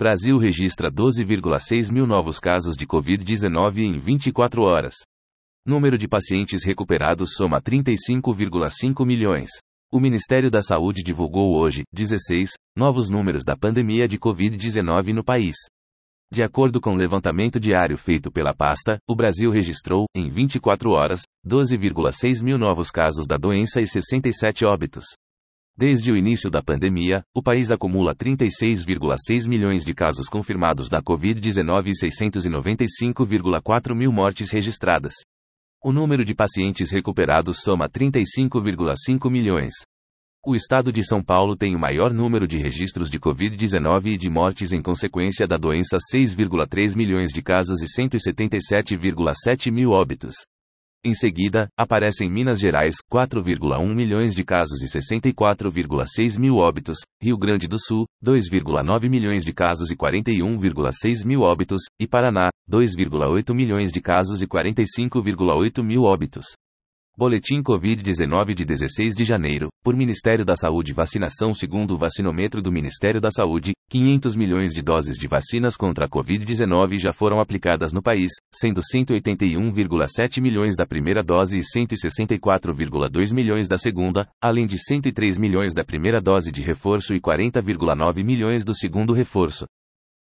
Brasil registra 12,6 mil novos casos de Covid-19 em 24 horas. Número de pacientes recuperados soma 35,5 milhões. O Ministério da Saúde divulgou hoje, 16, novos números da pandemia de Covid-19 no país. De acordo com o levantamento diário feito pela pasta, o Brasil registrou, em 24 horas, 12,6 mil novos casos da doença e 67 óbitos. Desde o início da pandemia, o país acumula 36,6 milhões de casos confirmados da Covid-19 e 695,4 mil mortes registradas. O número de pacientes recuperados soma 35,5 milhões. O estado de São Paulo tem o maior número de registros de Covid-19 e de mortes em consequência da doença, 6,3 milhões de casos e 177,7 mil óbitos. Em seguida, aparecem Minas Gerais, 4,1 milhões de casos e 64,6 mil óbitos, Rio Grande do Sul, 2,9 milhões de casos e 41,6 mil óbitos, e Paraná, 2,8 milhões de casos e 45,8 mil óbitos. Boletim Covid-19 de 16 de janeiro, por Ministério da Saúde. Vacinação. Segundo o vacinômetro do Ministério da Saúde, 500 milhões de doses de vacinas contra a Covid-19 já foram aplicadas no país, sendo 181,7 milhões da primeira dose e 164,2 milhões da segunda, além de 103 milhões da primeira dose de reforço e 40,9 milhões do segundo reforço.